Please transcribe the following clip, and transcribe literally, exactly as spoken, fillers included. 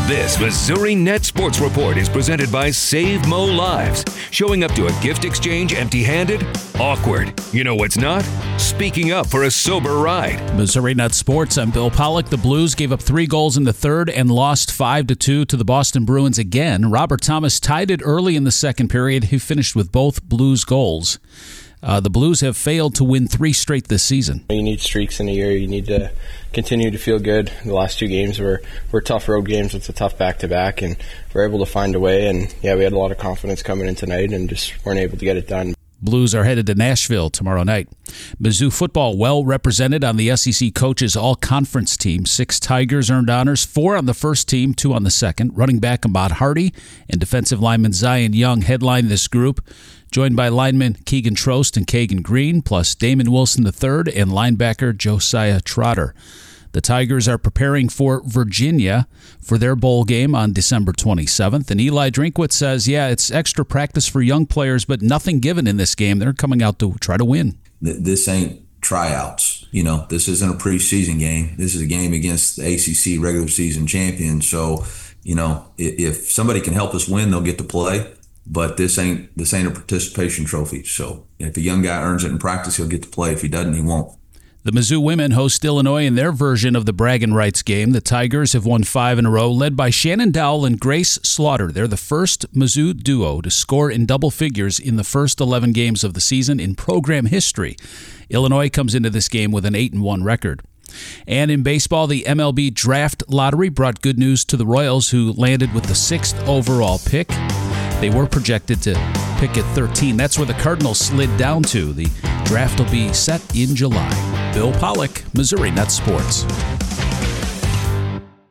This Missouri Net Sports Report is presented by Save Mo Lives. Showing up to a gift exchange empty-handed? Awkward. You know what's not? Speaking up for a sober ride. Missouri Net Sports, I'm Bill Pollock. The Blues gave up three goals in the third and lost five to two to the Boston Bruins again. Robert Thomas tied it early in the second period. He finished with both Blues goals. Uh, the Blues have failed to win three straight this season. You need streaks in a year. You need to continue to feel good. The last two games were, were tough road games with a tough back-to-back, and we're able to find a way. And, yeah, we had a lot of confidence coming in tonight and just weren't able to get it done. Blues are headed to Nashville tomorrow night. Mizzou football well represented on the S E C coaches all-conference team. Six Tigers earned honors, four on the first team, two on the second. Running back Ahmad Hardy and defensive lineman Zion Young headline this group, joined by linemen Keegan Trost and Kagan Green, plus Damon Wilson the third and linebacker Josiah Trotter. The Tigers are preparing for Virginia for their bowl game on December twenty-seventh. And Eli Drinkwitz says, yeah, it's extra practice for young players, but nothing given in this game. They're coming out to try to win. This ain't tryouts. You know, this isn't a preseason game. This is a game against the A C C regular season champion. So, you know, if somebody can help us win, they'll get to play. But this ain't this ain't a participation trophy. So if a young guy earns it in practice, he'll get to play. If he doesn't, he won't. The Mizzou women host Illinois in their version of the bragging rights game. The Tigers have won five in a row, led by Shannon Dowell and Grace Slaughter. They're the first Mizzou duo to score in double figures in the first eleven games of the season in program history. Illinois comes into this game with an eight and one record. And in baseball, the M L B draft lottery brought good news to the Royals, who landed with the sixth overall pick. They were projected to pick at thirteen. That's where the Cardinals slid down to. The draft will be set in July. Bill Pollock, Missouri Net Sports.